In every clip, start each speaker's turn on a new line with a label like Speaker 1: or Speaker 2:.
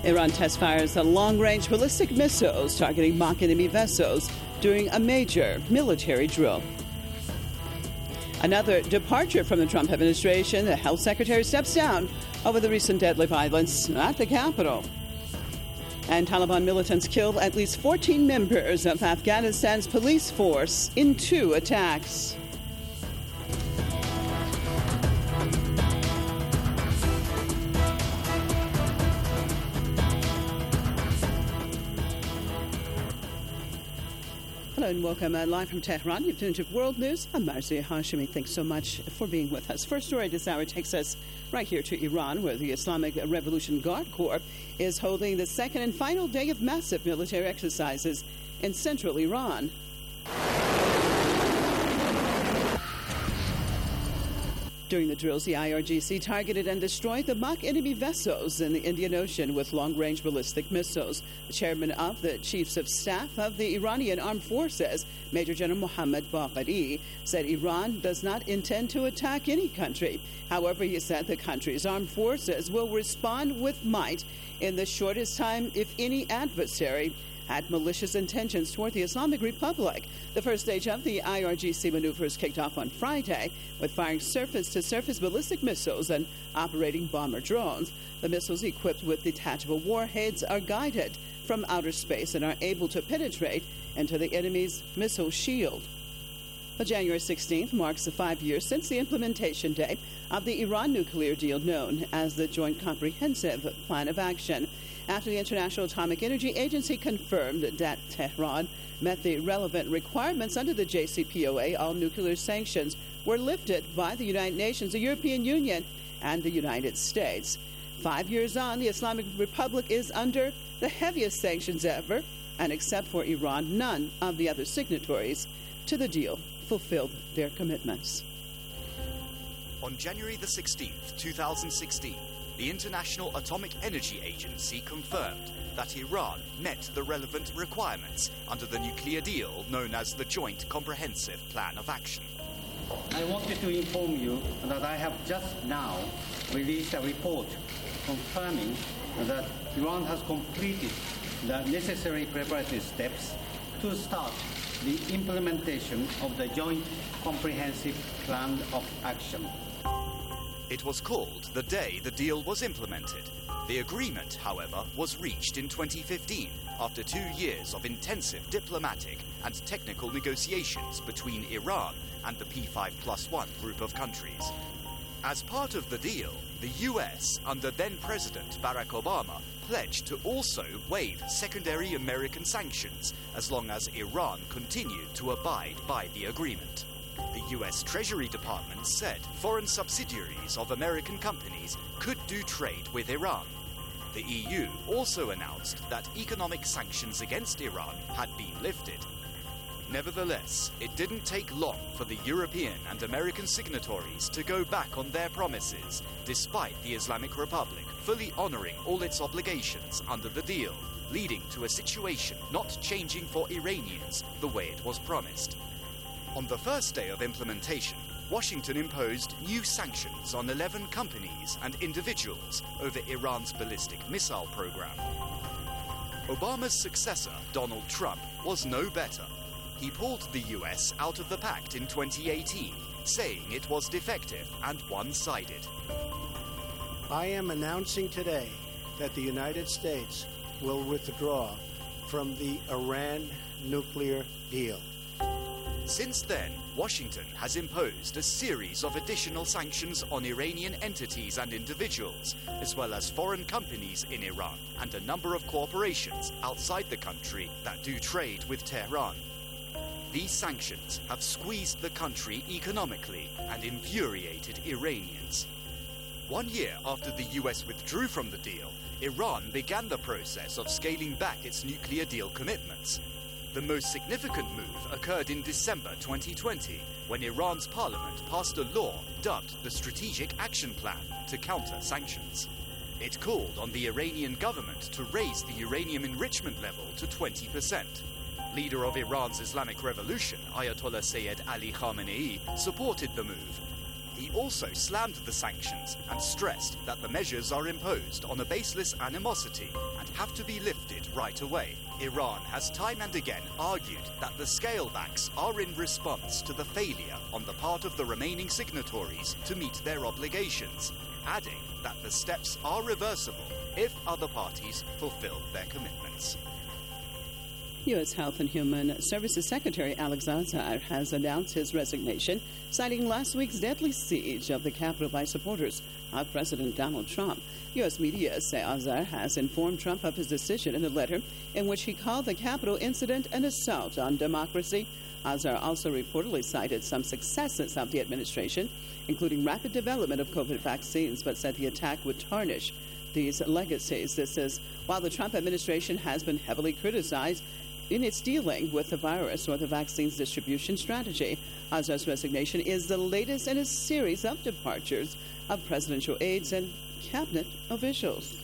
Speaker 1: Iran test fires long-range ballistic missiles targeting mock enemy vessels during a major military drill. Another departure from the Trump administration. The health secretary steps down over the recent deadly violence at the Capitol. And Taliban militants killed at least 14 members of Afghanistan's police force in 2 attacks. Hello and welcome live from Tehran. You've tuned to World News. I'm Marzieh Hashemi. Thanks so much for being with us. First story this hour takes us right here to Iran, where the Islamic Revolution Guard Corps is holding the second and final day of massive military exercises in central Iran. During the drills, the IRGC targeted and destroyed the mock enemy vessels in the Indian Ocean with long-range ballistic missiles. The chairman of the Chiefs of Staff of the Iranian Armed Forces, Major General Mohammad Bagheri, said Iran does not intend to attack any country. However, he said the country's armed forces will respond with might in the shortest time if any adversary had malicious intentions toward the Islamic Republic. The first stage of the IRGC maneuvers kicked off on Friday with firing surface-to-surface ballistic missiles and operating bomber drones. The missiles, equipped with detachable warheads, are guided from outer space and are able to penetrate into the enemy's missile shield. Well, January 16th marks the 5 years since the implementation day of the Iran nuclear deal known as the Joint Comprehensive Plan of Action. After the International Atomic Energy Agency confirmed that Tehran met the relevant requirements under the JCPOA, all nuclear sanctions were lifted by the United Nations, the European Union, and the United States. 5 years on, the Islamic Republic is under the heaviest sanctions ever, and except for Iran, none of the other signatories to the deal fulfilled their commitments.
Speaker 2: On January the 16th, 2016, the International Atomic Energy Agency confirmed that Iran met the relevant requirements under the nuclear deal known as the Joint Comprehensive Plan of Action.
Speaker 3: I wanted to inform you that I have just now released a report confirming that Iran has completed the necessary preparatory steps to start the implementation of the Joint Comprehensive Plan of Action.
Speaker 2: It was called the day the deal was implemented. The agreement, however, was reached in 2015 after 2 years of intensive diplomatic and technical negotiations between Iran and the P5+1 group of countries. As part of the deal, the US, under then-President Barack Obama, pledged to also waive secondary American sanctions as long as Iran continued to abide by the agreement. The US Treasury Department said foreign subsidiaries of American companies could do trade with Iran. The EU also announced that economic sanctions against Iran had been lifted. Nevertheless, it didn't take long for the European and American signatories to go back on their promises, despite the Islamic Republic fully honoring all its obligations under the deal, leading to a situation not changing for Iranians the way it was promised. On the first day of implementation, Washington imposed new sanctions on 11 companies and individuals over Iran's ballistic missile program. Obama's successor, Donald Trump, was no better. He pulled the US out of the pact in 2018, saying it was defective and one-sided.
Speaker 4: I am announcing today that the United States will withdraw from the Iran nuclear deal.
Speaker 2: Since then, Washington has imposed a series of additional sanctions on Iranian entities and individuals, as well as foreign companies in Iran and a number of corporations outside the country that do trade with Tehran. These sanctions have squeezed the country economically and infuriated Iranians. 1 year after the US withdrew from the deal, Iran began the process of scaling back its nuclear deal commitments. The most significant move occurred in December 2020, when Iran's parliament passed a law dubbed the Strategic Action Plan to counter sanctions. It called on the Iranian government to raise the uranium enrichment level to 20%. Leader of Iran's Islamic Revolution, Ayatollah Sayyid Ali Khamenei, supported the move. He also slammed the sanctions and stressed that the measures are imposed on a baseless animosity and have to be lifted right away. Iran has time and again argued that the scalebacks are in response to the failure on the part of the remaining signatories to meet their obligations, adding that the steps are reversible if other parties fulfill their commitments.
Speaker 1: U.S. Health and Human Services Secretary Alex Azar has announced his resignation, citing last week's deadly siege of the Capitol by supporters of President Donald Trump. U.S. media say Azar has informed Trump of his decision in a letter in which he called the Capitol incident an assault on democracy. Azar also reportedly cited some successes of the administration, including rapid development of COVID vaccines, but said the attack would tarnish these legacies. This is while the Trump administration has been heavily criticized in its dealing with the virus or the vaccine's distribution strategy. Azar's resignation is the latest in a series of departures of presidential aides and cabinet officials.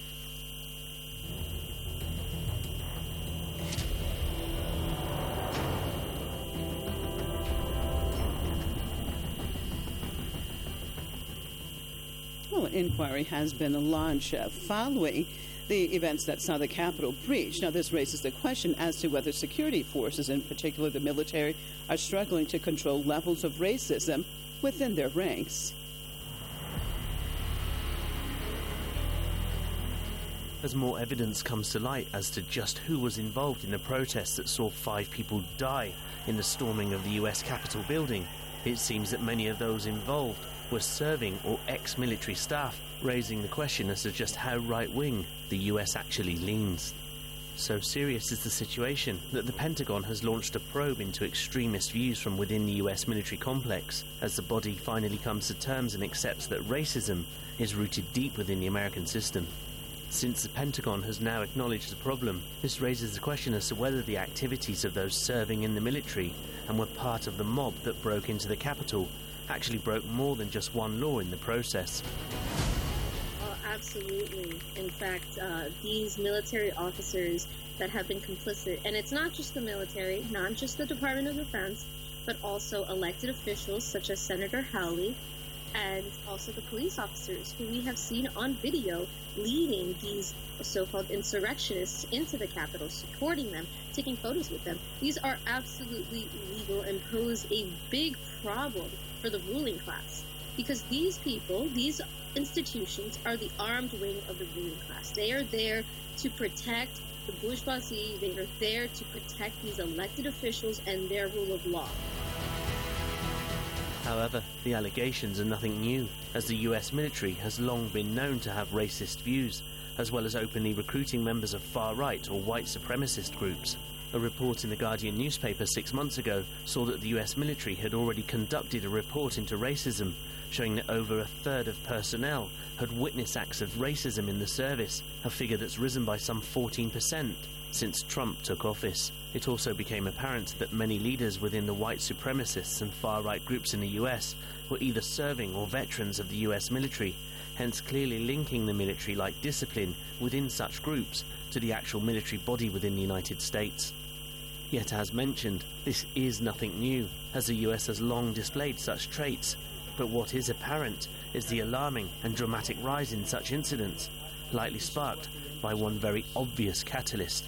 Speaker 1: Well, an inquiry has been launched following the events that saw the Capitol breach. Now, this raises the question as to whether security forces, in particular the military, are struggling to control levels of racism within their ranks.
Speaker 5: As more evidence comes to light as to just who was involved in the protests that saw 5 people die in the storming of the US Capitol building, it seems that many of those involved were serving or ex-military staff, raising the question as to just how right-wing the US actually leans. So serious is the situation that the Pentagon has launched a probe into extremist views from within the US military complex, as the body finally comes to terms and accepts that racism is rooted deep within the American system. Since the Pentagon has now acknowledged the problem, this raises the question as to whether the activities of those serving in the military and were part of the mob that broke into the Capitol actually broke more than just one law in the process.
Speaker 6: Absolutely. In fact, these military officers that have been complicit, and it's not just the military, not just the Department of Defense, but also elected officials such as Senator Hawley, and also the police officers who we have seen on video leading these so-called insurrectionists into the Capitol, supporting them, taking photos with them. These are absolutely illegal and pose a big problem for the ruling class, because these people, these institutions, are the armed wing of the ruling class. They are there to protect the bourgeoisie. They are there to protect these elected officials and their rule of law.
Speaker 5: However, the allegations are nothing new, as the US military has long been known to have racist views, as well as openly recruiting members of far-right or white supremacist groups. A report in the Guardian newspaper 6 months ago saw that the US military had already conducted a report into racism, showing that over a third of personnel had witnessed acts of racism in the service, a figure that's risen by some 14% since Trump took office. It also became apparent that many leaders within the white supremacists and far-right groups in the US were either serving or veterans of the US military, hence clearly linking the military-like discipline within such groups to the actual military body within the United States. Yet, as mentioned, this is nothing new, as the US has long displayed such traits. But what is apparent is the alarming and dramatic rise in such incidents, likely sparked by one very obvious catalyst.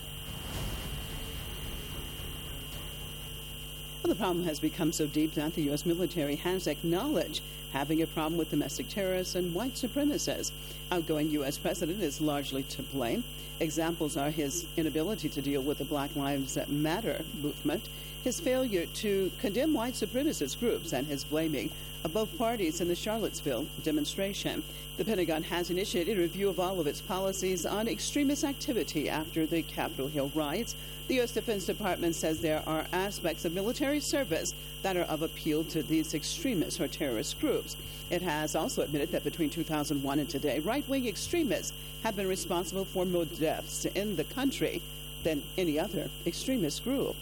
Speaker 1: Well, the problem has become so deep that the U.S. military has acknowledged having a problem with domestic terrorists and white supremacists. Outgoing U.S. president is largely to blame. Examples are his inability to deal with the Black Lives Matter movement, his failure to condemn white supremacist groups, and his blaming of both parties in the Charlottesville demonstration. The Pentagon has initiated a review of all of its policies on extremist activity after the Capitol Hill riots. The U.S. Defense Department says there are aspects of military service that are of appeal to these extremist or terrorist groups. It has also admitted that between 2001 and today, right-wing extremists have been responsible for more deaths in the country than any other extremist group.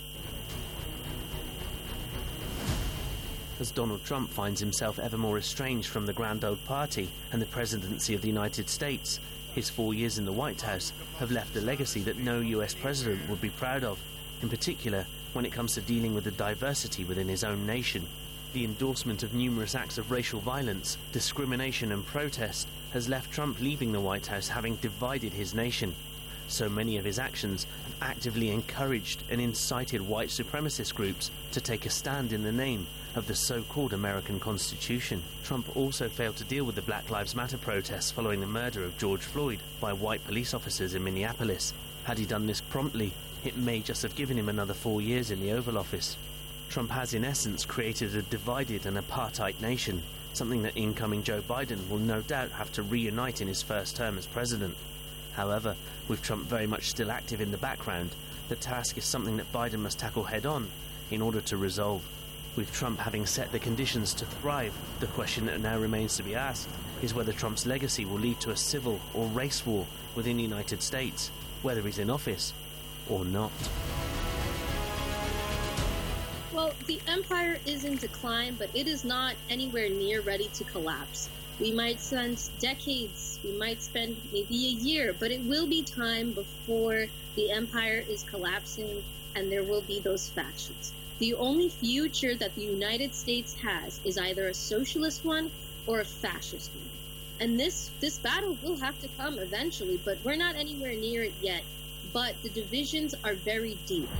Speaker 5: As Donald Trump finds himself ever more estranged from the grand old party and the presidency of the United States, his 4 years in the White House have left a legacy that no US president would be proud of, in particular when it comes to dealing with the diversity within his own nation. The endorsement of numerous acts of racial violence, discrimination and protest has left Trump leaving the White House having divided his nation. So many of his actions have actively encouraged and incited white supremacist groups to take a stand in the name of the so-called American Constitution. Trump also failed to deal with the Black Lives Matter protests following the murder of George Floyd by white police officers in Minneapolis. Had he done this promptly, it may just have given him another 4 years in the Oval Office. Trump has in essence created a divided and apartheid nation, something that incoming Joe Biden will no doubt have to reunite in his first term as president. However, with Trump very much still active in the background, the task is something that Biden must tackle head-on in order to resolve. With Trump having set the conditions to thrive, the question that now remains to be asked is whether Trump's legacy will lead to a civil or race war within the United States, whether he's in office or not.
Speaker 6: Well, the empire is in decline, but it is not anywhere near ready to collapse. We might spend decades, we might spend maybe a year, but it will be time before the empire is collapsing and there will be those factions. The only future that the United States has is either a socialist one or a fascist one. And this battle will have to come eventually, but we're not anywhere near it yet. But the divisions are very deep.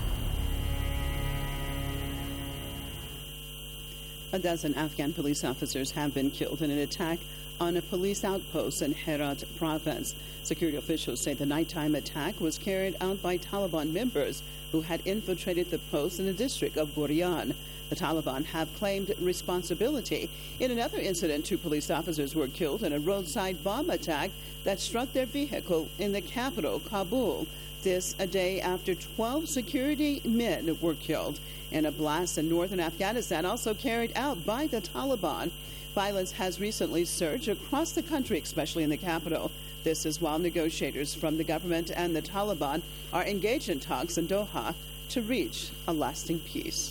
Speaker 1: A dozen Afghan police officers have been killed in an attack on a police outpost in Herat province. Security officials say the nighttime attack was carried out by Taliban members who had infiltrated the post in the district of Gurian. The Taliban have claimed responsibility. In another incident, 2 police officers were killed in a roadside bomb attack that struck their vehicle in the capital, Kabul. This a day after 12 security men were killed in a blast in northern Afghanistan, also carried out by the Taliban. Violence has recently surged across the country, especially in the capital. This is while negotiators from the government and the Taliban are engaged in talks in Doha to reach a lasting peace.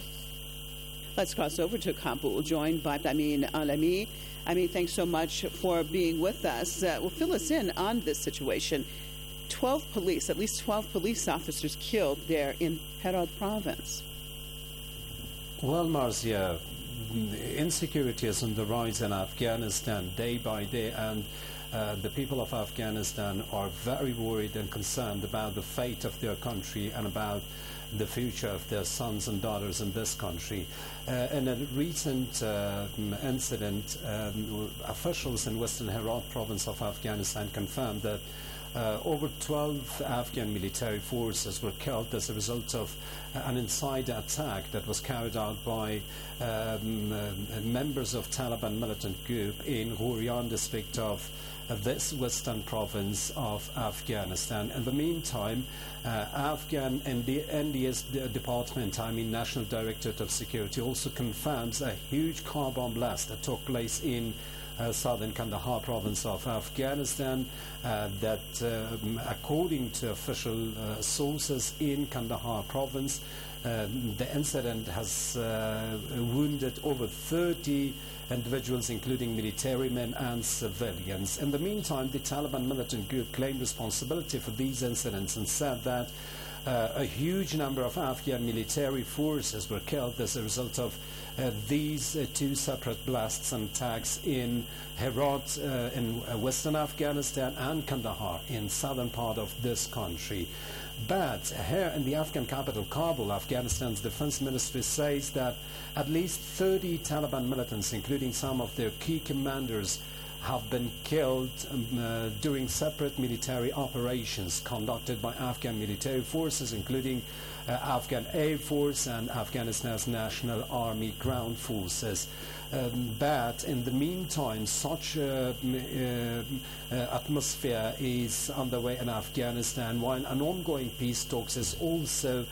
Speaker 1: Let's cross over to Kabul, joined by Amin Alami. Amin, thanks so much for being with us. Fill us in on this situation. At least 12 police officers killed there in Herat province.
Speaker 7: Well, Marcia, insecurity is on the rise in Afghanistan day by day, and the people of Afghanistan are very worried and concerned about the fate of their country and about the future of their sons and daughters in this country. In a recent incident, officials in Western Herat province of Afghanistan confirmed that over 12 Afghan military forces were killed as a result of an insider attack that was carried out by members of Taliban militant group in Gurian district of this western province of Afghanistan. In the meantime, Afghan NDS department, National Directorate of Security, also confirms a huge car bomb blast that took place in southern Kandahar province of Afghanistan, that according to official sources in Kandahar province, the incident has wounded over 30 individuals, including military men and civilians. In the meantime, the Taliban militant group claimed responsibility for these incidents and said that a huge number of Afghan military forces were killed as a result of these 2 separate blasts and attacks in Herat in western Afghanistan and Kandahar in southern part of this country. But here in the Afghan capital, Kabul, Afghanistan's defense ministry says that at least 30 Taliban militants, including some of their key commanders, have been killed during separate military operations conducted by Afghan military forces, including Afghan Air Force and Afghanistan's National Army ground forces. But in the meantime, such atmosphere is underway in Afghanistan, while an ongoing peace talks is also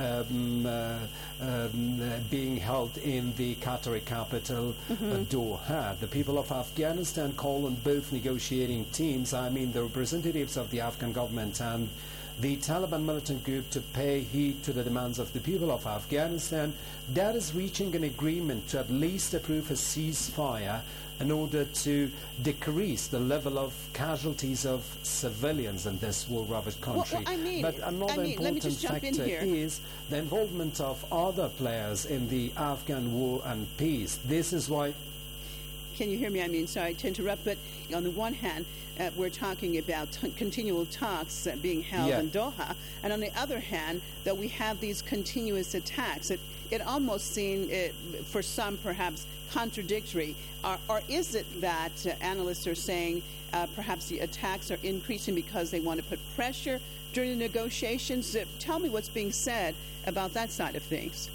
Speaker 7: being held in the Qatari capital, Doha. The people of Afghanistan call on both negotiating teams, the representatives of the Afghan government and the Taliban militant group to pay heed to the demands of the people of Afghanistan, that is reaching an agreement to at least approve a ceasefire in order to decrease the level of casualties of civilians in this war-ravaged country. But another important factor is the involvement of other players in the Afghan war and peace. This is why...
Speaker 1: Can you hear me? Sorry to interrupt, but on the one hand, we're talking about continual talks being held in Doha, and on the other hand, that we have these continuous attacks. It almost seemed, for some perhaps, contradictory. Or is it that analysts are saying perhaps the attacks are increasing because they want to put pressure during the negotiations? Tell me what's being said about that side of things.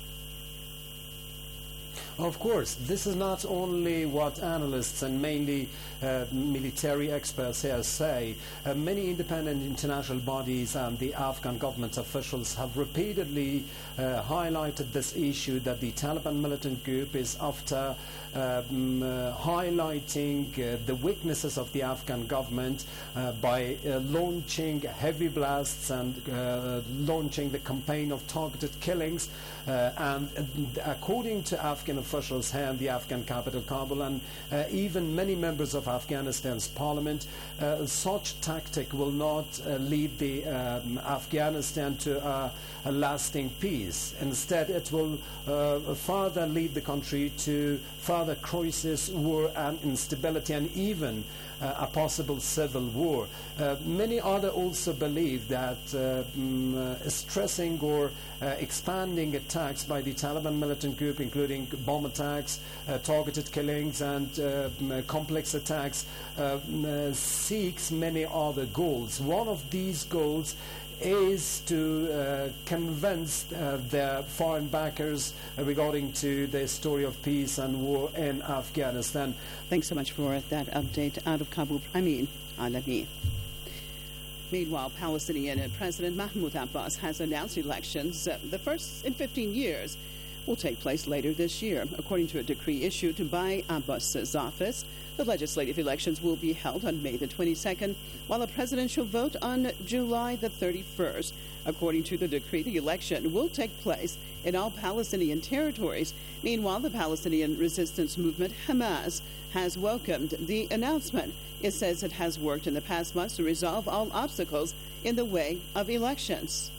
Speaker 7: Of course, this is not only what analysts and mainly military experts here say. Many independent international bodies and the Afghan government officials have repeatedly highlighted this issue that the Taliban militant group is after highlighting the weaknesses of the Afghan government by launching heavy blasts and launching the campaign of targeted killings. And according to Afghan officials here in the Afghan capital, Kabul, and even many members of Afghanistan's parliament, such tactic will not lead the Afghanistan to a lasting peace. Instead, it will further lead the country to further crisis, war, and instability, and even a possible civil war. Many others also believe that stressing or expanding attacks by the Taliban militant group, including bomb attacks, targeted killings, and complex attacks, seeks many other goals. One of these goals is to convince their foreign backers regarding to the story of peace and war in Afghanistan.
Speaker 1: Thanks so much for that update out of Kabul, Amin Alami. Meanwhile, Palestinian President Mahmoud Abbas has announced elections, the first in 15 years, will take place later this year. According to a decree issued by Abbas's office, the legislative elections will be held on May the 22nd, while a presidential vote on July the 31st. According to the decree, the election will take place in all Palestinian territories. Meanwhile, the Palestinian resistance movement, Hamas, has welcomed the announcement. It says it has worked in the past months to resolve all obstacles in the way of elections.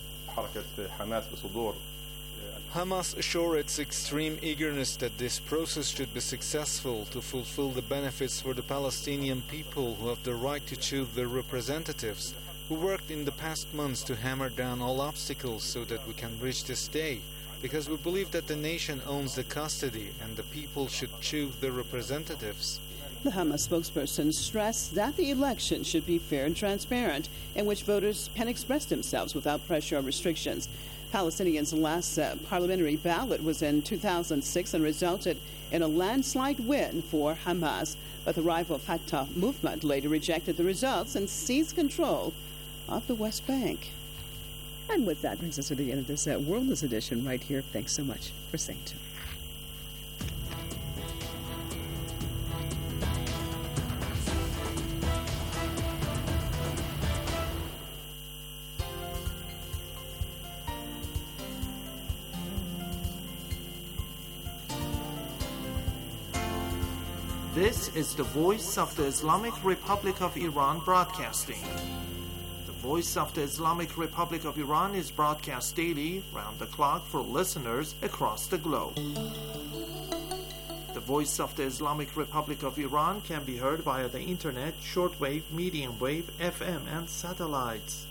Speaker 8: Hamas assure its extreme eagerness that this process should be successful to fulfill the benefits for the Palestinian people who have the right to choose their representatives, who worked in the past months to hammer down all obstacles so that we can reach this day, because we believe that the nation owns the custody and the people should choose their representatives.
Speaker 1: The Hamas spokesperson stressed that the election should be fair and transparent, in which voters can express themselves without pressure or restrictions. Palestinians' last parliamentary ballot was in 2006 and resulted in a landslide win for Hamas. But the rival Fatah movement later rejected the results and seized control of the West Bank. And with that brings us to the end of this World News edition right here. Thanks so much for staying tuned.
Speaker 9: This is the Voice of the Islamic Republic of Iran broadcasting. The Voice of the Islamic Republic of Iran is broadcast daily, round the clock, for listeners across the globe. The Voice of the Islamic Republic of Iran can be heard via the internet, shortwave, medium wave, FM, and satellites.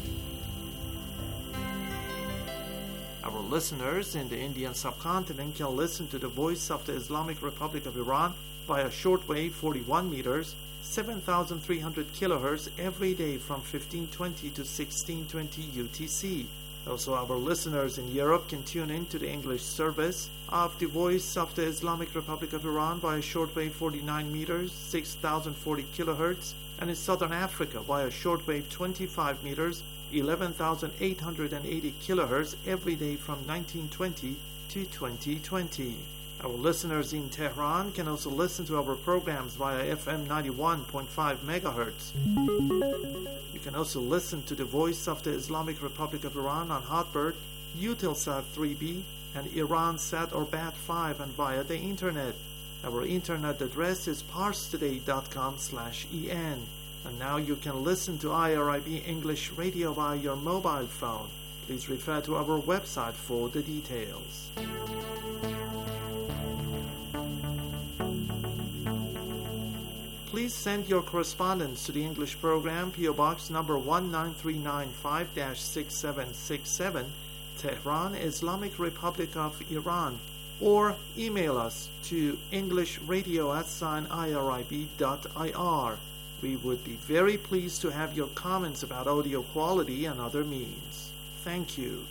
Speaker 9: Our listeners in the Indian subcontinent can listen to the Voice of the Islamic Republic of Iran via shortwave 41 meters, 7,300 kilohertz every day from 1520 to 1620 UTC. Also, our listeners in Europe can tune in to the English service of the Voice of the Islamic Republic of Iran via shortwave 49 meters, 6,040 kilohertz, and in Southern Africa via shortwave 25 meters, 11,880 kilohertz every day from 1920 to 2020. Our listeners in Tehran can also listen to our programs via FM 91.5 MHz. You can also listen to the Voice of the Islamic Republic of Iran on Hotbird, Eutelsat 3B, and Iransat or Bat5, and via the Internet. Our Internet address is parstoday.com/en. And now you can listen to IRIB English Radio via your mobile phone. Please refer to our website for the details. Please send your correspondence to the English program, PO Box number 19395-6767, Tehran, Islamic Republic of Iran, or email us to englishradio@irib.ir. We would be very pleased to have your comments about audio quality and other means. Thank you.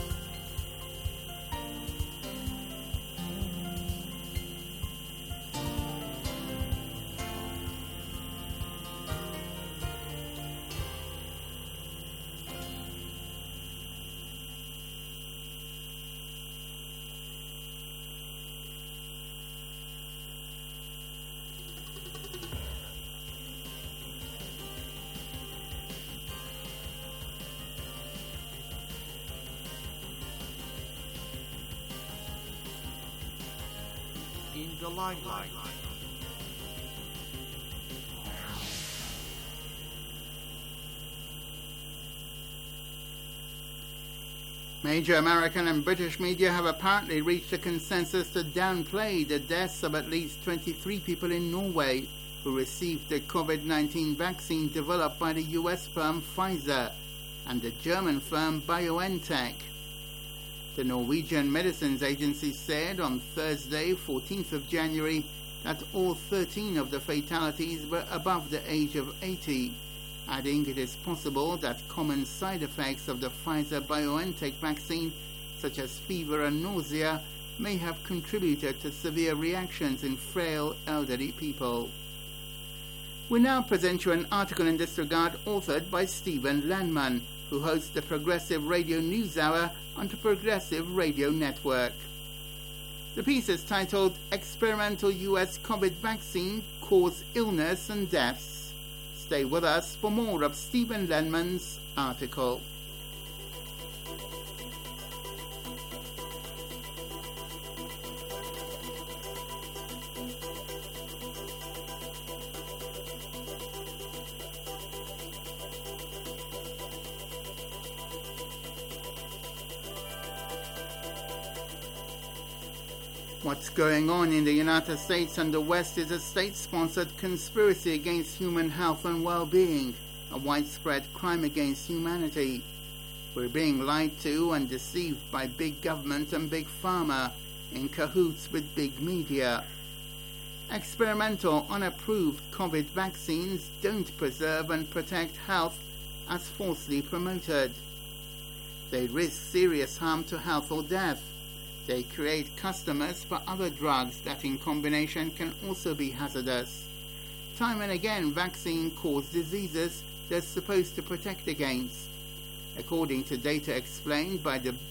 Speaker 9: In the limelight.
Speaker 10: Major American and British media have apparently reached a consensus to downplay the deaths of at least 23 people in Norway who received the COVID-19 vaccine developed by the US firm Pfizer and the German firm BioNTech. The Norwegian Medicines Agency said on Thursday, 14th of January, that all 13 of the fatalities were above the age of 80, adding it is possible that common side effects of the Pfizer-BioNTech vaccine, such as fever and nausea, may have contributed to severe reactions in frail elderly people. We now present you an article in this regard authored by Stephen Landman, who hosts the Progressive Radio News Hour on the Progressive Radio Network. The piece is titled Experimental US COVID Vaccine Cause Illness and Deaths. Stay with us for more of Stephen Landman's article. What's going on in the United States and the West is a state-sponsored conspiracy against human health and well-being, a widespread crime against humanity. We're being lied to and deceived by big government and big pharma, in cahoots with big media. Experimental, unapproved COVID vaccines don't preserve and protect health as falsely promoted. They risk serious harm to health or death. They create customers for other drugs that in combination can also be hazardous. Time and again, vaccines cause diseases they're supposed to protect against. According to data explained by the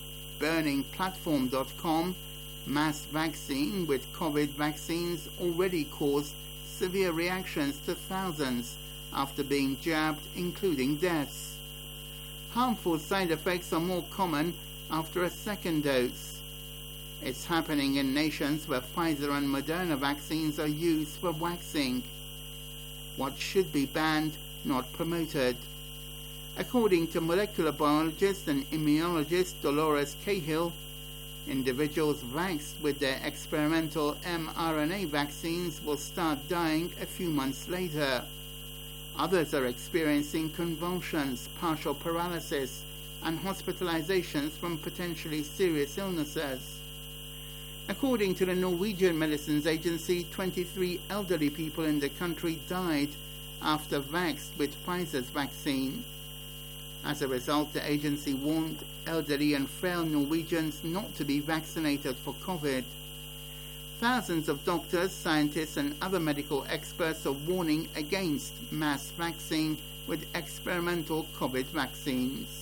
Speaker 10: burningplatform.com, mass vaccine with COVID vaccines already caused severe reactions to thousands after being jabbed, including deaths. Harmful side effects are more common after a second dose. It's happening in nations where Pfizer and Moderna vaccines are used for waxing. What should be banned, not promoted. According to molecular biologist and immunologist Dolores Cahill, individuals vaxxed with their experimental mRNA vaccines will start dying a few months later. Others are experiencing convulsions, partial paralysis, and hospitalizations from potentially serious illnesses. According to the Norwegian Medicines Agency, 23 elderly people in the country died after vaxxed with Pfizer's vaccine. As a result, the agency warned elderly and frail Norwegians not to be vaccinated for COVID. Thousands of doctors, scientists, and other medical experts are warning against mass vaccine with experimental COVID vaccines.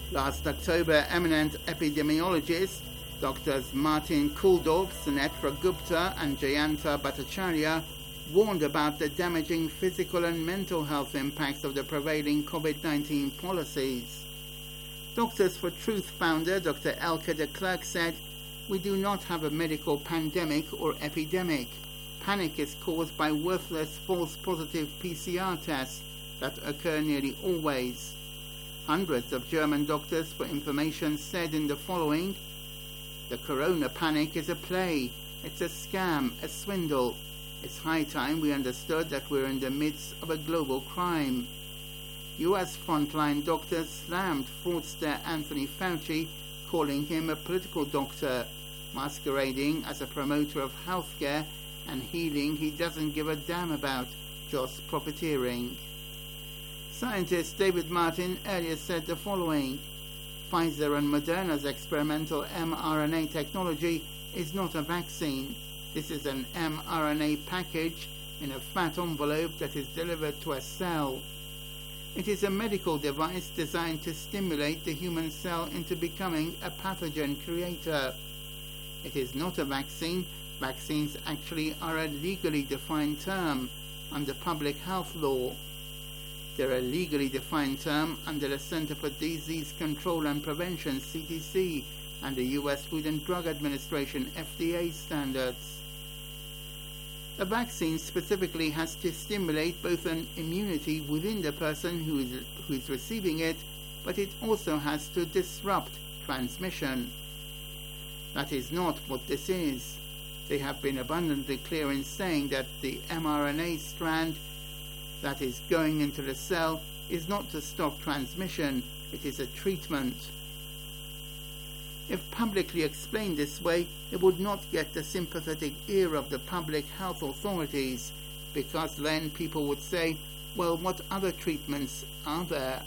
Speaker 10: Last October, eminent epidemiologists Drs. Martin Kulldorff, Sunetra Gupta and Jayanta Bhattacharya warned about the damaging physical and mental health impacts of the prevailing COVID-19 policies. Doctors for Truth founder Dr. Elke de Klerk said, "We do not have a medical pandemic or epidemic. Panic is caused by worthless false positive PCR tests that occur nearly always." Hundreds of German doctors for Information said in the following, "The corona panic is a play. It's a scam, a swindle. It's high time we understood that we're in the midst of a global crime." US frontline doctors slammed fraudster Anthony Fauci, calling him a political doctor, masquerading as a promoter of healthcare and healing he doesn't give a damn about, just profiteering. Scientist David Martin earlier said the following, "Pfizer and Moderna's experimental mRNA technology is not a vaccine. This is an mRNA package in a fat envelope that is delivered to a cell. It is a medical device designed to stimulate the human cell into becoming a pathogen creator. It is not a vaccine. Vaccines actually are a legally defined term under public health law. They're a legally defined term under the Center for Disease Control and Prevention, CDC, and the U.S. Food and Drug Administration, FDA standards. A vaccine specifically has to stimulate both an immunity within the person who is receiving it, but it also has to disrupt transmission. That is not what this is. They have been abundantly clear in saying that the mRNA strand that is going into the cell is not to stop transmission, it is a treatment. If publicly explained this way, it would not get the sympathetic ear of the public health authorities, because then people would say, well, what other treatments are there?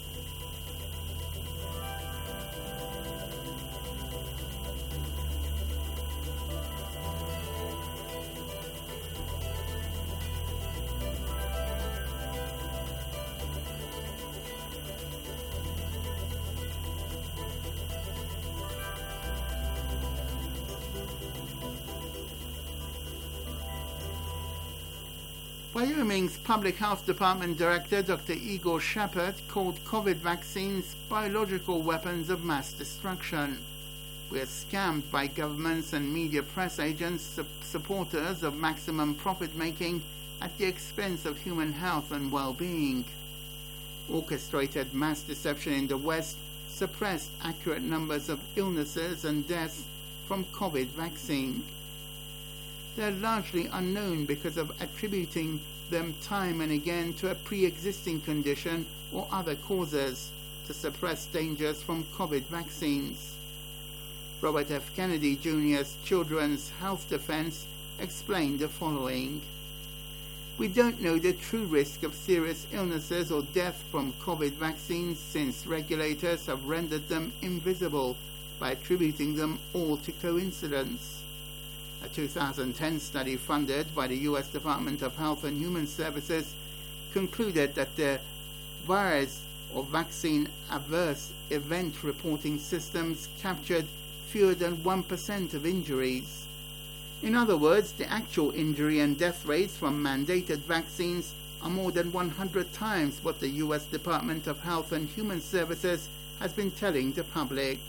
Speaker 10: Wyoming's Public Health Department Director Dr. Igor Shepard called COVID vaccines biological weapons of mass destruction. We are scammed by governments and media press agents, supporters of maximum profit-making at the expense of human health and well-being. Orchestrated mass deception in the West suppressed accurate numbers of illnesses and deaths from COVID vaccine. They're largely unknown because of attributing them time and again to a pre-existing condition or other causes to suppress dangers from COVID vaccines. Robert F. Kennedy Jr.'s Children's Health Defense explained the following. We don't know the true risk of serious illnesses or death from COVID vaccines since regulators have rendered them invisible by attributing them all to coincidence. A 2010 study funded by the U.S. Department of Health and Human Services concluded that the virus or vaccine adverse event reporting systems captured fewer than 1% of injuries. In other words, the actual injury and death rates from mandated vaccines are more than 100 times what the U.S. Department of Health and Human Services has been telling the public.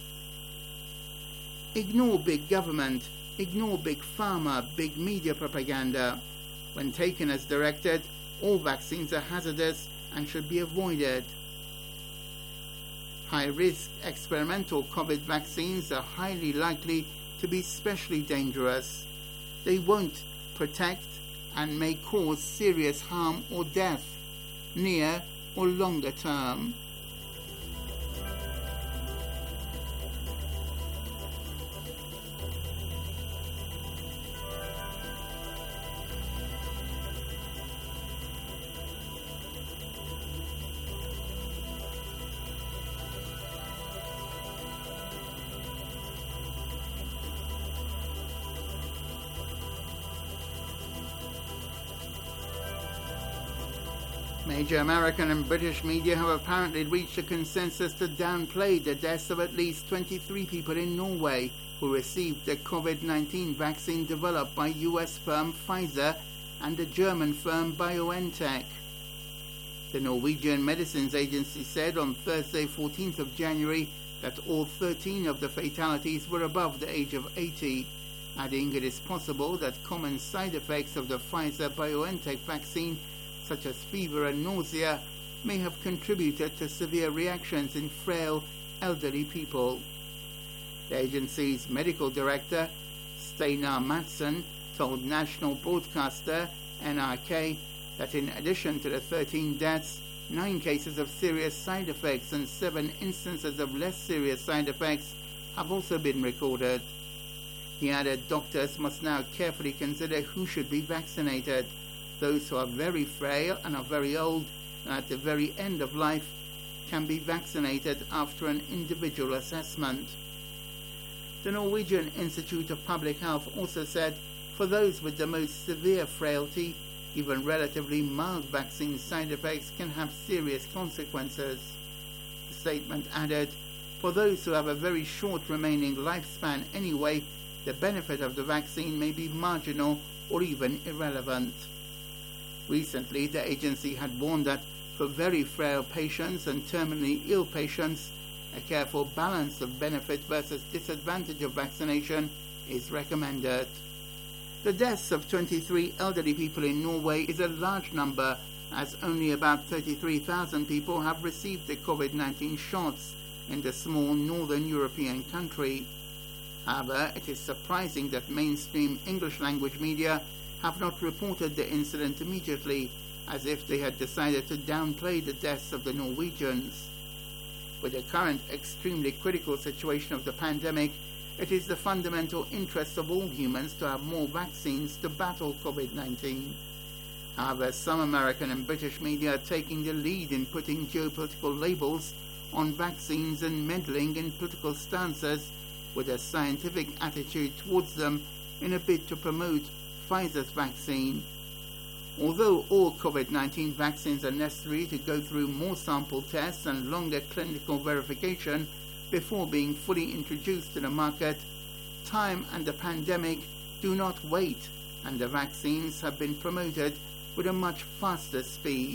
Speaker 10: Ignore big government. Ignore big pharma, big media propaganda. When taken as directed, all vaccines are hazardous and should be avoided. High-risk experimental COVID vaccines are highly likely to be especially dangerous. They won't protect and may cause serious harm or death, near or longer term. Major American and British media have apparently reached a consensus to downplay the deaths of at least 23 people in Norway who received the COVID-19 vaccine developed by US firm Pfizer and the German firm BioNTech. The Norwegian Medicines Agency said on Thursday, 14th of January, that all 13 of the fatalities were above the age of 80, adding it is possible that common side effects of the Pfizer-BioNTech vaccine, such as fever and nausea, may have contributed to severe reactions in frail, elderly people. The agency's medical director, Steinar Madsen, told national broadcaster NRK that in addition to the 13 deaths, 9 cases of serious side effects and 7 instances of less serious side effects have also been recorded. He added doctors must now carefully consider who should be vaccinated. Those who are very frail and are very old and at the very end of life can be vaccinated after an individual assessment. The Norwegian Institute of Public Health also said for those with the most severe frailty, even relatively mild vaccine side effects can have serious consequences. The statement added, for those who have a very short remaining lifespan anyway, the benefit of the vaccine may be marginal or even irrelevant. Recently, the agency had warned that for very frail patients and terminally ill patients, a careful balance of benefit versus disadvantage of vaccination is recommended. The deaths of 23 elderly people in Norway is a large number, as only about 33,000 people have received the COVID-19 shots in the small northern European country. However, it is surprising that mainstream English-language media have not reported the incident immediately, as if they had decided to downplay the deaths of the Norwegians. With the current extremely critical situation of the pandemic, it is the fundamental interest of all humans to have more vaccines to battle COVID-19. However, some American and British media are taking the lead in putting geopolitical labels on vaccines and meddling in political stances with a scientific attitude towards them in a bid to promote Pfizer's vaccine. Although all COVID-19 vaccines are necessary to go through more sample tests and longer clinical verification before being fully introduced to the market, time and the pandemic do not wait, and the vaccines have been promoted with a much faster speed.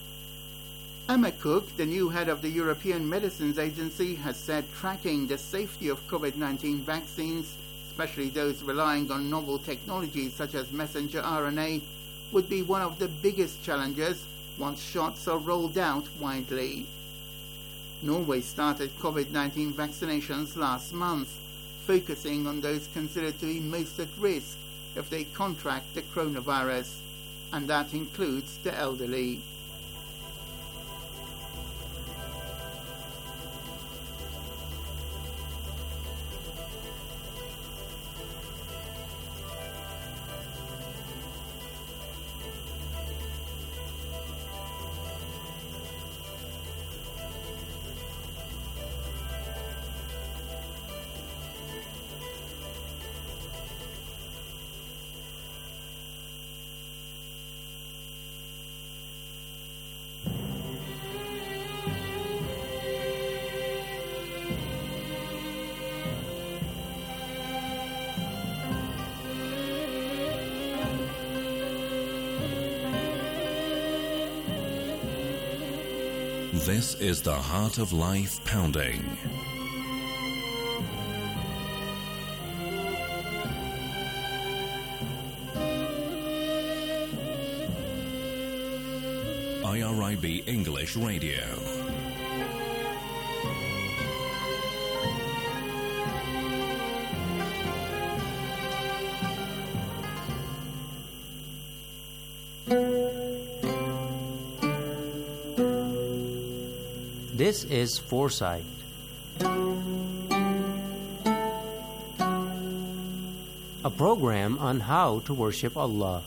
Speaker 10: Emma Cook, the new head of the European Medicines Agency, has said tracking the safety of COVID-19 vaccines, especially those relying on novel technologies such as messenger RNA, would be one of the biggest challenges once shots are rolled out widely. Norway started COVID-19 vaccinations last month, focusing on those considered to be most at risk if they contract the coronavirus, and that includes the elderly.
Speaker 11: This is the Heart of Life Pounding. IRIB English Radio.
Speaker 12: This is Foresight. A program on how to worship Allah.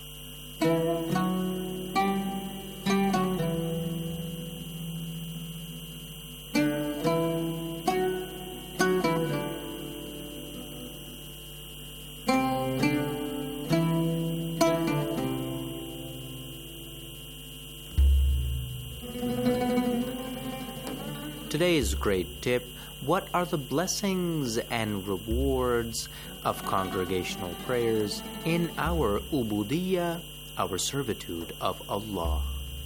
Speaker 12: today's great tip: what are the blessings and rewards of congregational prayers in our ubudiyya, our servitude of Allah?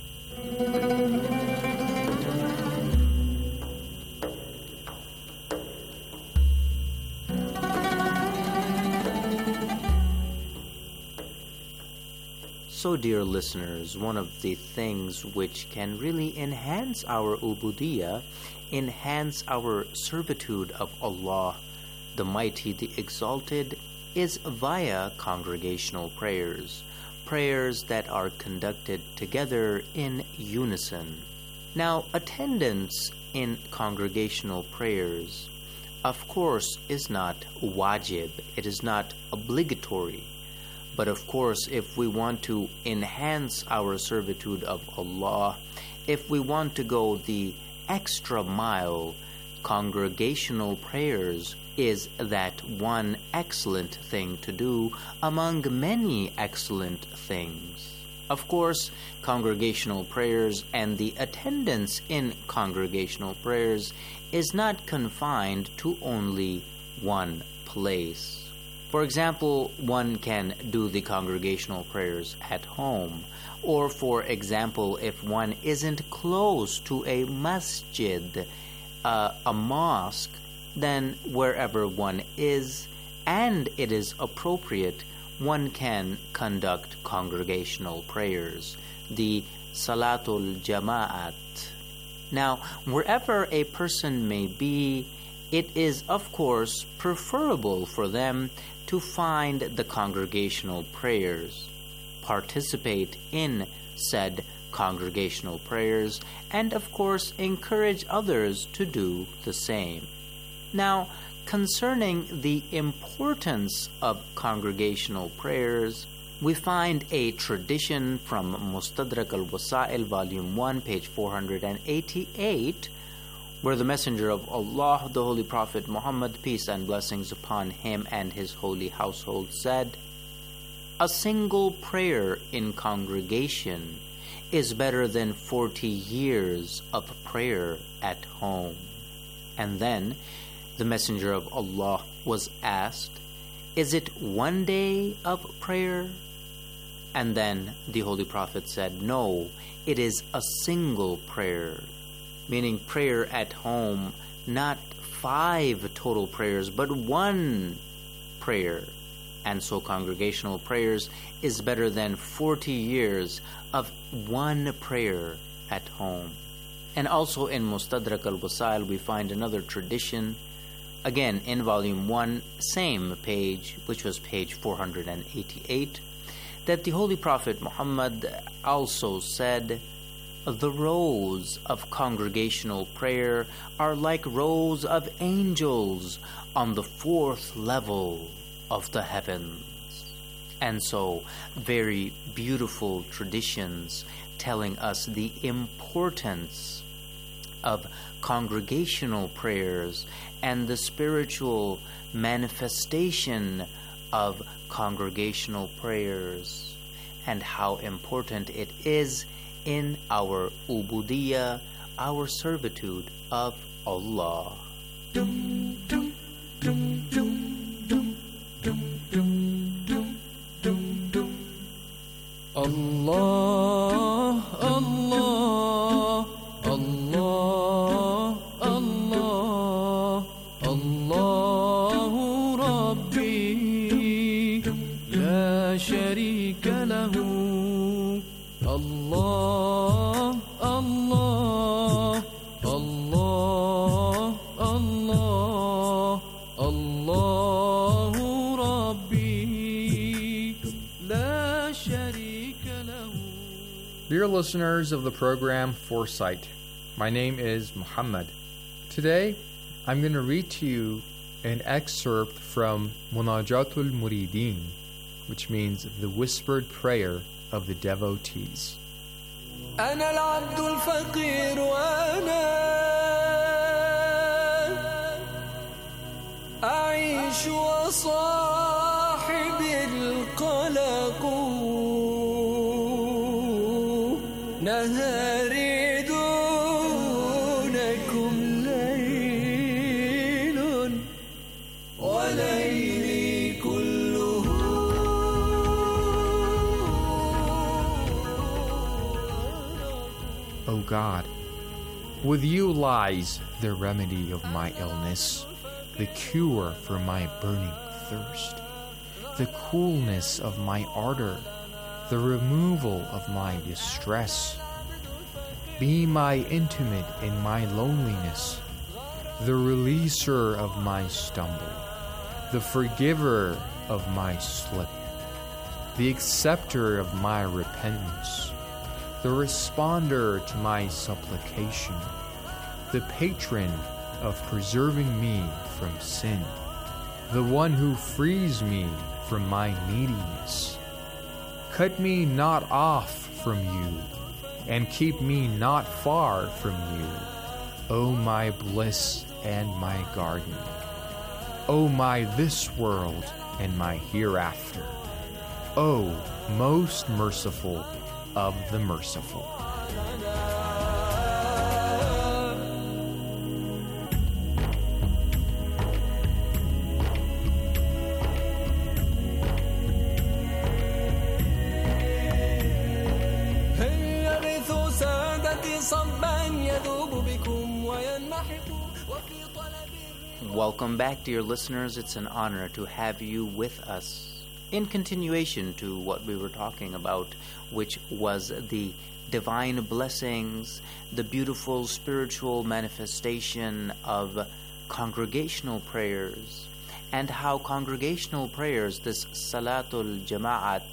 Speaker 12: So, dear listeners, one of the things which can really enhance our ubudiyya, enhance our servitude of Allah, the Mighty, the Exalted, is via congregational prayers, prayers that are conducted together in unison. Now, attendance in congregational prayers, of course, is not wajib, it is not obligatory. But of course, if we want to enhance our servitude of Allah, if we want to go the extra mile, congregational prayers is that one excellent thing to do among many excellent things. Of course, congregational prayers and the attendance in congregational prayers is not confined to only one place. For example, one can do the congregational prayers at home. Or, for example, if one isn't close to a masjid, a mosque, then wherever one is, and it is appropriate, one can conduct congregational prayers, the Salatul Jama'at. Now, wherever a person may be, it is, of course, preferable for them to find the congregational prayers, participate in said congregational prayers, and of course encourage others to do the same. Now, concerning the importance of congregational prayers, we find a tradition from Mustadrak al-Wasa'il, Volume 1, page 488, where the Messenger of Allah, the Holy Prophet Muhammad, peace and blessings upon him and his holy household, said, "A single prayer in congregation is better than 40 years of prayer at home." And then the Messenger of Allah was asked, "Is it one day of prayer?" And then the Holy Prophet said, "No, it is a single prayer." Meaning prayer at home, not 5 total prayers, but 1 prayer. And so congregational prayers is better than 40 years of 1 prayer at home. And also in Mustadrak al-Wasa'il we find another tradition, again in Volume 1, same page, which was page 488, that the Holy Prophet Muhammad also said, "The rows of congregational prayer are like rows of angels on the 4th level of the heavens." And so, very beautiful traditions telling us the importance of congregational prayers and the spiritual manifestation of congregational prayers, and how important it is in our ubudiyya, our servitude of Allah.
Speaker 13: Allah, Allah, Allah, Allah, Allahu Rabbi, la sharika lahu. Allah, Allah, Allah, Allah, Allahu Rabbi, la sharika lahu.
Speaker 14: Dear listeners of the program Foresight, my name is Muhammad. Today, I'm going to read to you an excerpt from Munajatul Muridin, which means the whispered prayer of the devotees.
Speaker 13: أنا العبد الفقير وأنا أعيش وصاحبي القلق نهاري دونكم
Speaker 14: O God. With you lies the remedy of my illness, the cure for my burning thirst, the coolness of my ardor, the removal of my distress. Be my intimate in my loneliness, the releaser of my stumble, the forgiver of my slip, the acceptor of my repentance, the responder to my supplication, the patron of preserving me from sin, the one who frees me from my neediness. Cut me not off from you, and keep me not far from you, O my bliss and my garden, O my this world and my hereafter, O most merciful of the merciful.
Speaker 12: Welcome back, dear listeners. It's an honor to have you with us. In continuation to what we were talking about, which was the divine blessings, the beautiful spiritual manifestation of congregational prayers, and how congregational prayers, this Salatul Jama'at,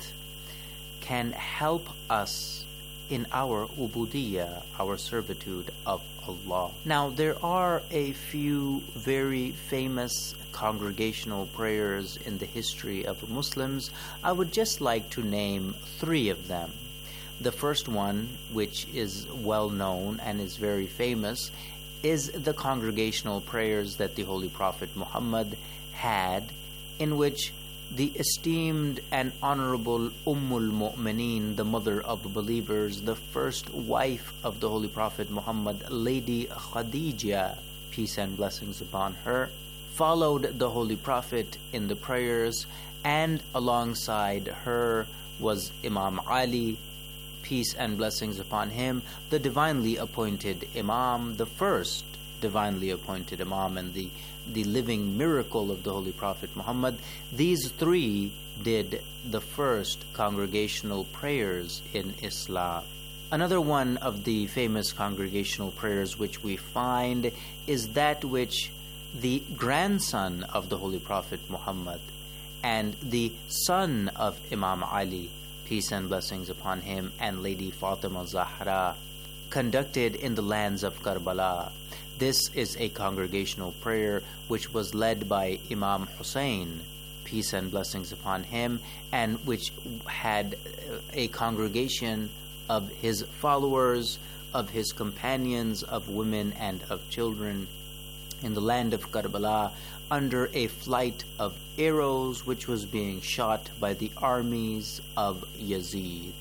Speaker 12: can help us in our ubudiyya, our servitude of Allah. Now, there are a few very famous congregational prayers in the history of Muslims. I would just like to name three of them. The first one, which is well known and is very famous, is the congregational prayers that the Holy Prophet Muhammad had, in which the esteemed and honorable Ummul Mu'mineen, the mother of believers, the first wife of the Holy Prophet Muhammad, Lady Khadija, peace and blessings upon her, followed the Holy Prophet in the prayers, and alongside her was Imam Ali, peace and blessings upon him, the divinely appointed Imam, the first divinely appointed Imam and the living miracle of the Holy Prophet Muhammad. These three did the first congregational prayers in Islam. Another one of the famous congregational prayers which we find is that which the grandson of the Holy Prophet Muhammad and the son of Imam Ali, peace and blessings upon him, and Lady Fatima Zahra conducted in the lands of Karbala. This is a congregational prayer which was led by Imam Hussein, peace and blessings upon him, and which had a congregation of his followers, of his companions, of women and of children in the land of Karbala under a flight of arrows which was being shot by the armies of Yazid.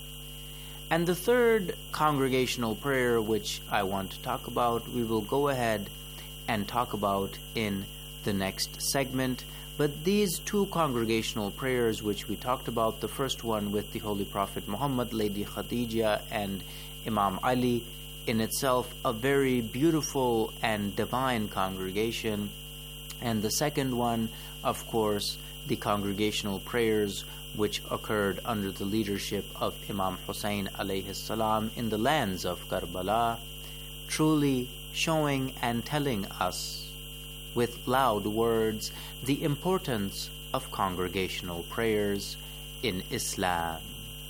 Speaker 12: And the third congregational prayer which I want to talk about, we will go ahead and talk about in the next segment. But these two congregational prayers which we talked about, the first one with the Holy Prophet Muhammad, Lady Khadija, and Imam Ali, in itself a very beautiful and divine congregation. And the second one, of course, the congregational prayers which occurred under the leadership of Imam Hussein alayhi salam in the lands of Karbala, truly showing and telling us with loud words the importance of congregational prayers in Islam.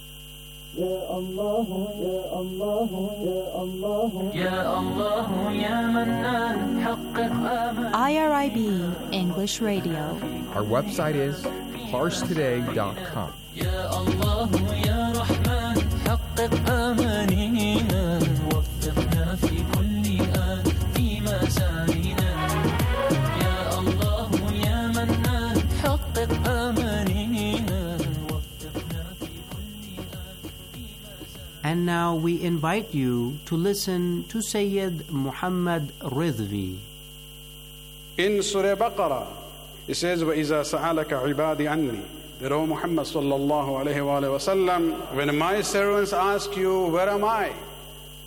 Speaker 13: Ya Allah, Ya Allah, Ya Allah, Ya Allah, Ya Mannan, حقق
Speaker 15: IRIB English Radio.
Speaker 14: Our website is parstoday.com.
Speaker 13: Ya Allah, Ya Rahman, حقق آمانينا وفقنا في كل آن في مسارنا. يا الله يا منان حقق آمانينا.
Speaker 12: And now we invite you to listen to Sayyid Muhammad Ridvi.
Speaker 16: In Surah Baqarah, it says, وَإِذَا سَأَلَكَ عِبَادِ عَنِّي. That, O Muhammad sallallahu alayhi wa sallam, when my servants ask you, where am I?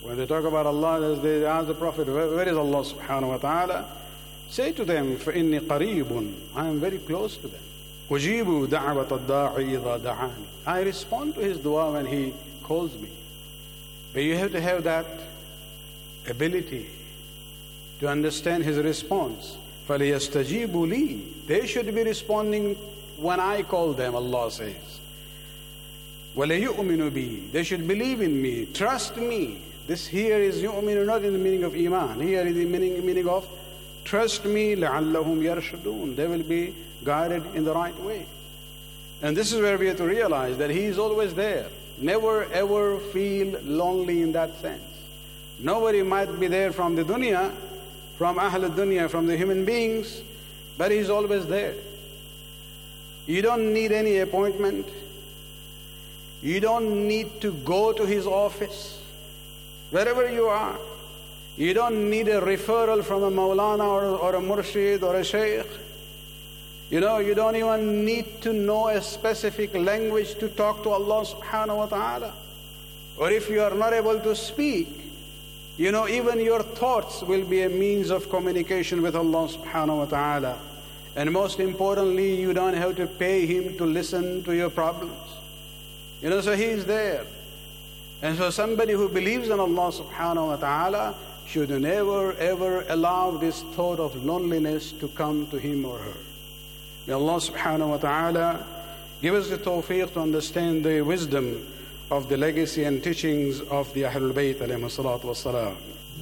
Speaker 16: When they talk about Allah, they ask the Prophet, where is Allah subhanahu wa ta'ala? Say to them, فَإِنِّي قَرِيبٌ, I am very close to them. أُجِيبُ دَعْوَةَ الدَّاعِ إِذَا دَعَانِ, I respond to his dua when he calls me. But you have to have that ability to understand his response. فَلْيَسْتَجِيبُوا لِي, they should be responding when I call them, Allah says. وَلَيُؤْمِنُوا بِي, they should believe in me, trust me. This here is yu'minu, not in the meaning of iman. Here is the meaning of trust me, لَعَلَّهُمْ يَرْشُدُونَ, they will be guided in the right way. And this is where we have to realize that He is always there. Never ever feel lonely in that sense. Nobody might be there from the dunya, from Ahl al-Dunya, from the human beings, but He's always there. You don't need any appointment. You don't need to go to His office. Wherever you are, you don't need a referral from a Maulana or a Murshid or a Shaykh. You don't even need to know a specific language to talk to Allah subhanahu wa ta'ala. Or if you are not able to speak, even your thoughts will be a means of communication with Allah subhanahu wa ta'ala. And most importantly, you don't have to pay Him to listen to your problems. So He is there. And so somebody who believes in Allah subhanahu wa ta'ala should never ever allow this thought of loneliness to come to him or her. May Allah subhanahu wa ta'ala give us the tawfiq to understand the wisdom of the legacy and teachings of the Ahlul Bayt alayhi salatu wassalam.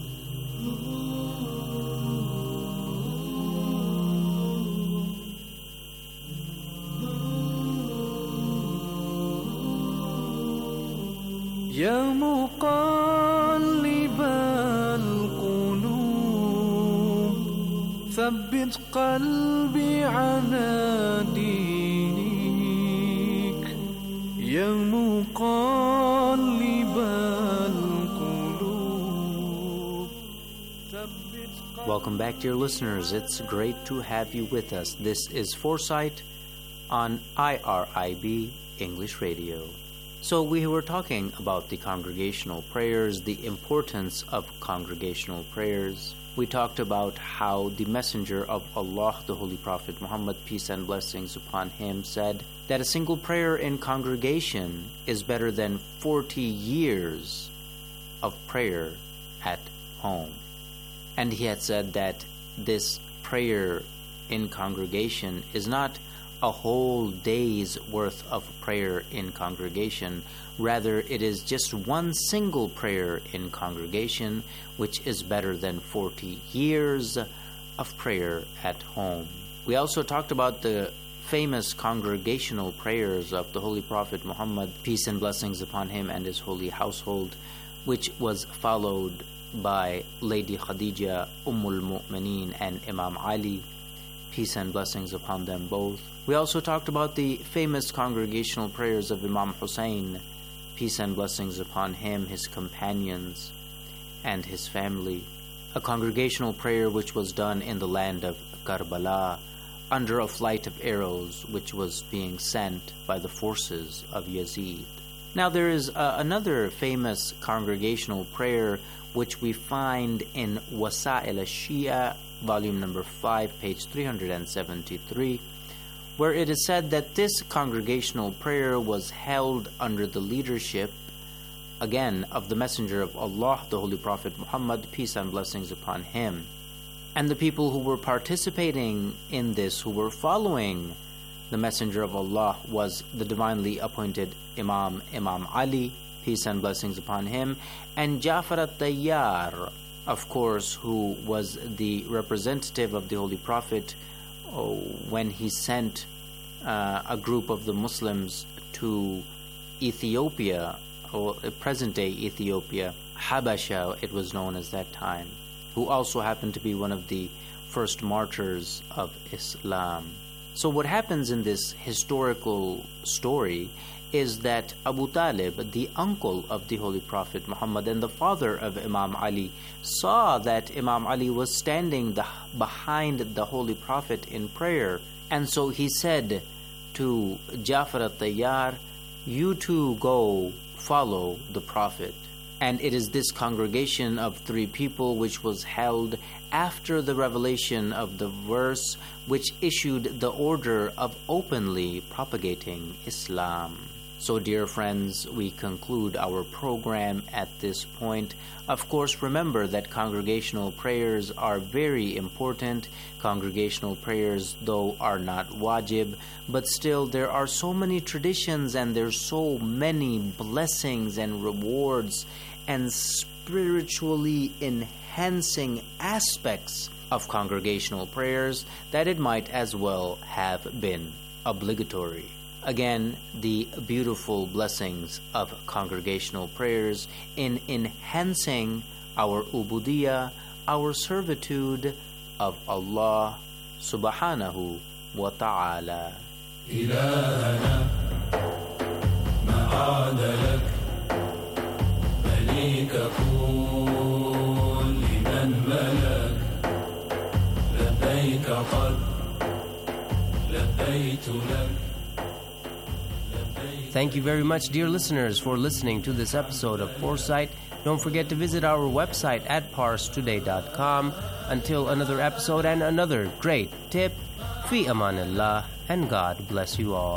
Speaker 13: يا مقلب القلوب ثبت قلبي على دينك يا مقلب القلوب.
Speaker 12: Welcome back, dear listeners. It's great to have you with us. This is Foresight on IRIB English Radio. So we were talking about the congregational prayers, the importance of congregational prayers. We talked about how the Messenger of Allah, the Holy Prophet Muhammad, peace and blessings upon him, said that a single prayer in congregation is better than 40 years of prayer at home. And he had said that this prayer in congregation is not a whole day's worth of prayer in congregation. Rather, it is just one single prayer in congregation, which is better than 40 years of prayer at home. We also talked about the famous congregational prayers of the Holy Prophet Muhammad, peace and blessings upon him and his holy household, which was followed by Lady Khadija, Ummul Mu'mineen, and Imam Ali, peace and blessings upon them both. We also talked about the famous congregational prayers of Imam Hussein, peace and blessings upon him, his companions, and his family. A congregational prayer which was done in the land of Karbala under a flight of arrows which was being sent by the forces of Yazid. Now there is another famous congregational prayer which we find in Wasa'il al-Shia, volume number 5, page 373, where it is said that this congregational prayer was held under the leadership, again, of the Messenger of Allah, the Holy Prophet Muhammad, peace and blessings upon him. And the people who were participating in this, who were following the Messenger of Allah, was the divinely appointed Imam Ali, peace and blessings upon him, and Ja'far al-Tayyar, of course, who was the representative of the Holy Prophet when he sent a group of the Muslims to Ethiopia, or present-day Ethiopia, Habasha it was known as that time, who also happened to be one of the first martyrs of Islam. So what happens in this historical story is that Abu Talib, the uncle of the Holy Prophet Muhammad and the father of Imam Ali, saw that Imam Ali was standing behind the Holy Prophet in prayer. And so he said to Ja'far al-Tayyar, "You two go follow the Prophet." And it is this congregation of 3 people which was held after the revelation of the verse which issued the order of openly propagating Islam. So, dear friends, we conclude our program at this point. Of course, remember that congregational prayers are very important. Congregational prayers, though, are not wajib, but still there are so many traditions and there's so many blessings and rewards and spiritually enhancing aspects of congregational prayers that it might as well have been obligatory. Again, the beautiful blessings of congregational prayers in enhancing our ubudiyah, our servitude of Allah subhanahu wa ta'ala.
Speaker 13: إلهنا ما عاد لك مليك كل من ملك لبيك قد لبيت لك.
Speaker 17: Thank you very much, dear listeners, for listening to this episode of Foresight. Don't forget to visit our website at parstoday.com. Until another episode and another great tip, fi amanillah, and God bless you all.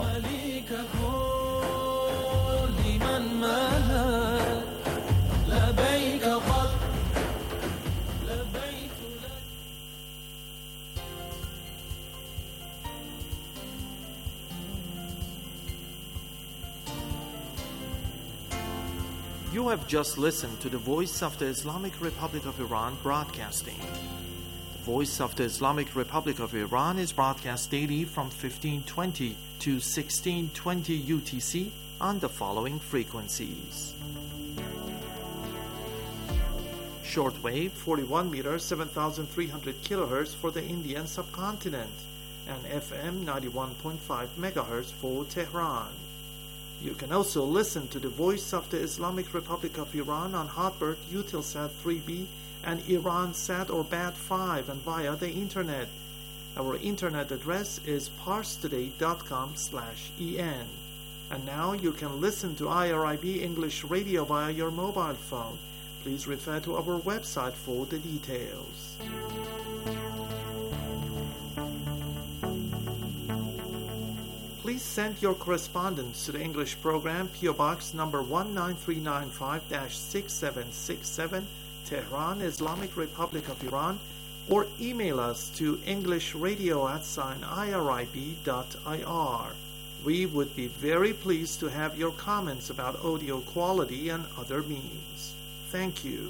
Speaker 9: You have just listened to the Voice of the Islamic Republic of Iran broadcasting. The Voice of the Islamic Republic of Iran is broadcast daily from 1520 to 1620 UTC on the following frequencies. Shortwave 41 meters 7,300 kilohertz for the Indian subcontinent and FM 91.5 megahertz for Tehran. You can also listen to the Voice of the Islamic Republic of Iran on Hotbird, Eutelsat 3B, and Iransat or BAT5 and via the internet. Our internet address is parstoday.com/en. And now you can listen to IRIB English Radio via your mobile phone. Please refer to our website for the details. Please send your correspondence to the English program, PO Box number 19395-6767, Tehran, Islamic Republic of Iran, or email us to englishradio@irib.ir. We would be very pleased to have your comments about audio quality and other means. Thank you.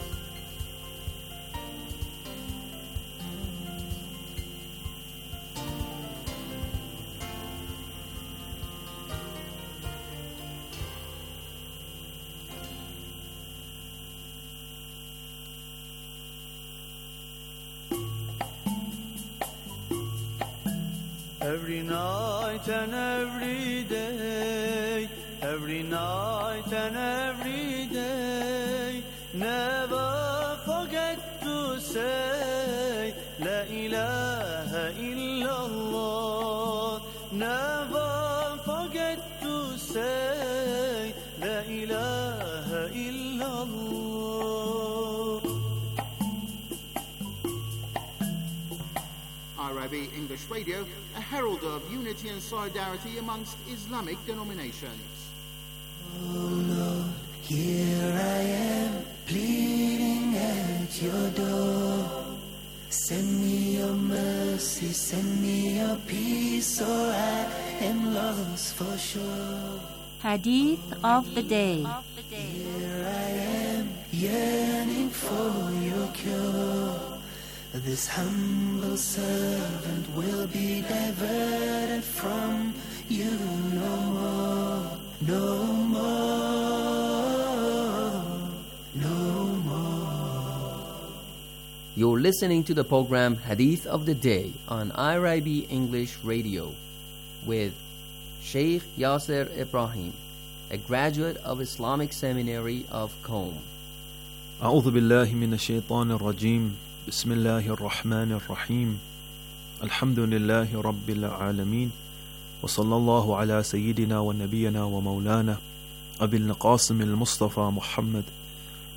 Speaker 18: Every night and every day, every night and every day, never forget to say La ilaha illallah. Never forget to say La ilaha illallah.
Speaker 10: IRIB English Radio, a herald of unity and solidarity amongst Islamic denominations.
Speaker 13: Oh Lord, here I am, pleading at your door. Send me your mercy, send me your peace, or I am lost for sure.
Speaker 15: Hadith of the Day.
Speaker 13: Here I am, yearning for your cure. This humble servant will be diverted from you no more, no more, no more.
Speaker 17: You're listening to the program Hadith of the Day on IRIB English Radio with Sheikh Yasser Ibrahim, a graduate of Islamic Seminary of Qom.
Speaker 19: أعوذ بالله من الشيطان الرجيم بسم الله الرحمن الرحيم الحمد لله رب العالمين وصلى الله على سيدنا ونبينا ومولانا أبي القاسم المصطفى محمد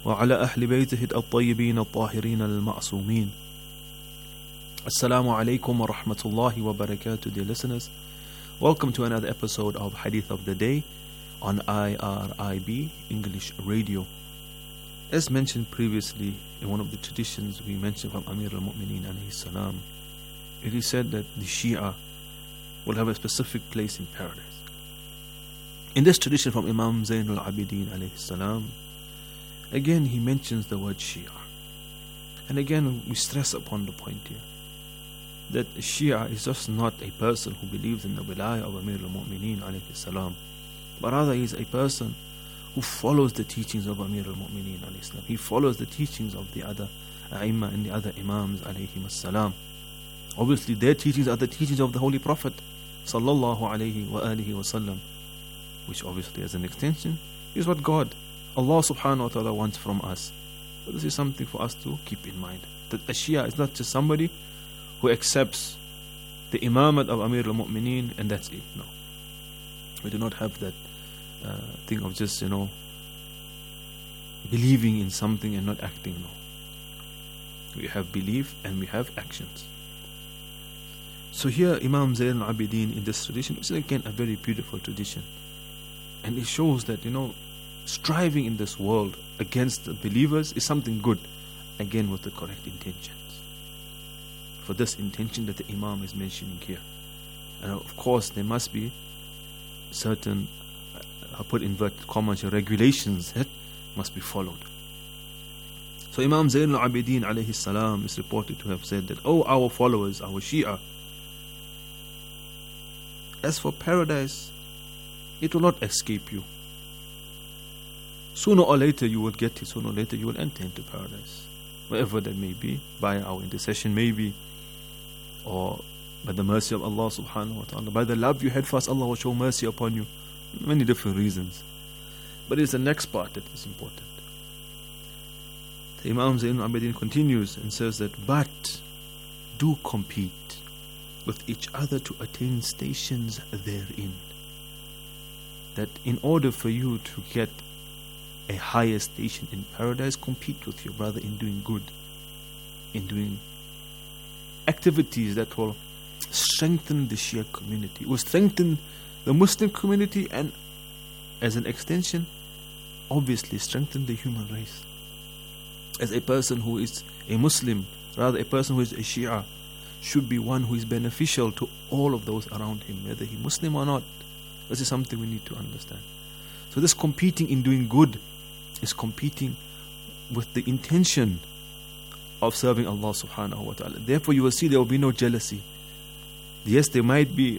Speaker 19: وعلى أهل بيته الطيبين الطاهرين المعصومين. Assalamu alaikum wa rahmatullahi wa barakatuh, dear listeners. Welcome to another episode of Hadith of the Day on IRIB English Radio. As mentioned previously, in one of the traditions we mentioned from Amir al-Mu'mineen alayhi salam, it is said that the Shia will have a specific place in paradise. In this tradition from Imam Zayn al-Abidin alayhi salam, again he mentions the word Shia. And again we stress upon the point here that a Shia is just not a person who believes in the wilayah of Amir al-Mu'mineen alayhi salam, but rather he is a person who follows the teachings of Amir al-Mu'mineen alayhi salam. He follows the teachings of the other A'imma and the other Imams alayhi salam. Obviously their teachings are the teachings of the Holy Prophet sallallahu alayhi wa alihi wa sallam, which obviously as an extension is what God, Allah subhanahu wa ta'ala wants from us. But this is something for us to keep in mind, that a Shia is not just somebody who accepts the imamat of Amir al-Mu'mineen and that's it. No, we do not have that thing of just believing in something and not acting. No, we have belief and we have actions. So here Imam Zayn al-Abidin in this tradition, which is again a very beautiful tradition, and it shows that striving in this world against the believers is something good, again with the correct intentions. For this intention that the Imam is mentioning here. And of course there must be certain, I'll put inverted commas, regulations that must be followed. So Imam Zayn al-Abidin alayhi salam is reported to have said that, "Oh, our followers, our Shia, as for paradise, it will not escape you. Sooner or later you will get it, sooner or later you will enter into paradise. Wherever that may be, by our intercession maybe, or by the mercy of Allah subhanahu wa ta'ala, by the love you had for us, Allah will show mercy upon you. Many different reasons. But it's the next part that is important. The Imam Zayn al-Abidin continues and says that, but do compete with each other to attain stations therein. That in order for you to get a higher station in paradise, compete with your brother in doing good, in doing activities that will strengthen the Shia community, will strengthen the Muslim community, and as an extension, obviously strengthen the human race. As a person who is a Muslim, rather a person who is a Shia, should be one who is beneficial to all of those around him, whether he Muslim or not. This is something we need to understand. So this competing in doing good is competing with the intention of serving Allah subhanahu wa ta'ala. Therefore you will see there will be no jealousy. Yes, there might be,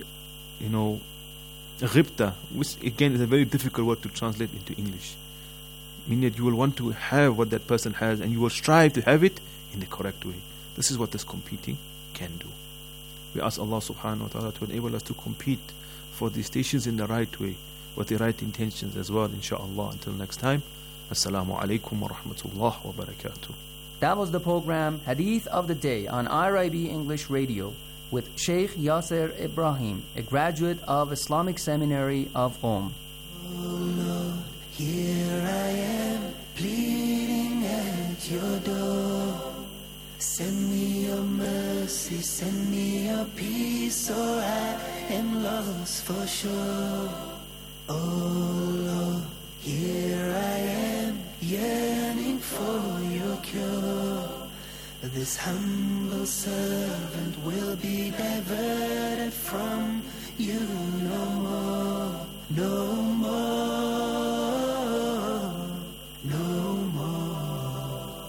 Speaker 19: ghibta, which again is a very difficult word to translate into English. Meaning that you will want to have what that person has and you will strive to have it in the correct way. This is what this competing can do. We ask Allah subhanahu wa ta'ala to enable us to compete for these stations in the right way, with the right intentions as well, inshaAllah. Until next time, Assalamu alaikum wa rahmatullah wa barakatuh.
Speaker 20: That was the program Hadith of the Day on IRIB English Radio with Sheikh Yasser Ibrahim, a graduate of Islamic Seminary of Qom.
Speaker 13: Oh Lord, here I am, pleading at your door. Send me your mercy, send me your peace, or I am lost for sure. Oh Lord, here I am, yearning for your cure. This humble servant will be diverted from you no more, no more, no more.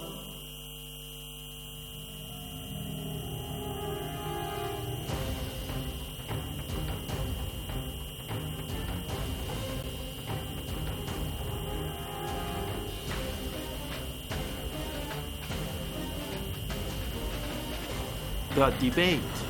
Speaker 9: The debate.